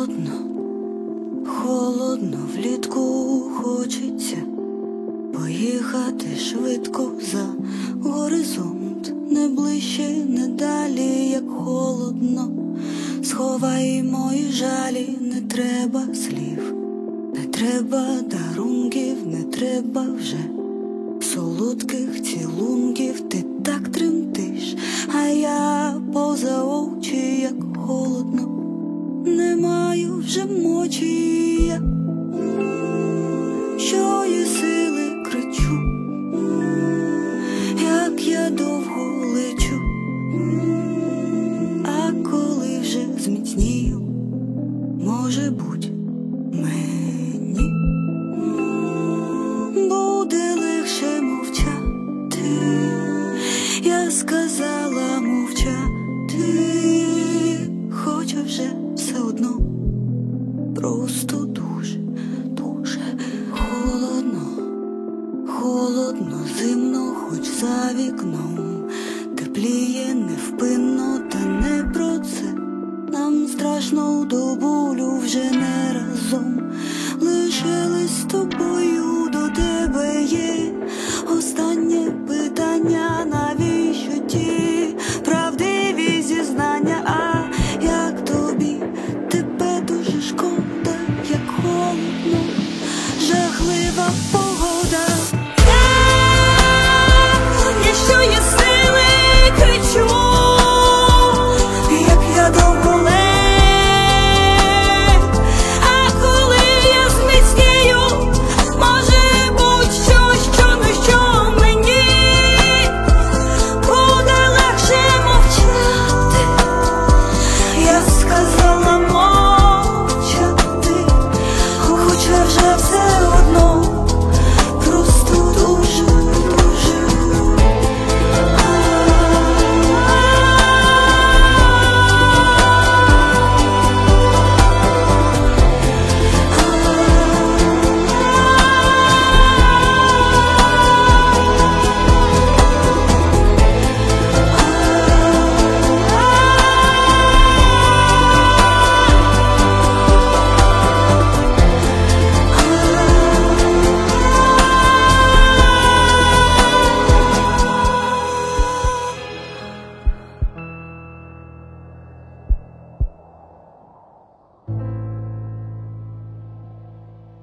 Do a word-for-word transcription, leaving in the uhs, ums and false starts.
Холодно, холодно, влітку хочеться поїхати швидко за горизонт, не ближче, не далі, як холодно. Сховай мої жалі, не треба слів, не треба дарунків, не треба вже солодких цілунків. Ти так тремтиш, а я поза очі, як холодно. Не маю вже мочі, я, що є сили, кричу, як я довго лечу, а коли вже зміцнію, може буть мені буде легше мовчати. Я сказала мовчати, хоча вже все одно просто дуже, дуже холодно, холодно, зимно, хоч за вікном тепліє невпинно, та не про це. Нам страшно до болю вже не разом, лише лист з тобою до тебе є.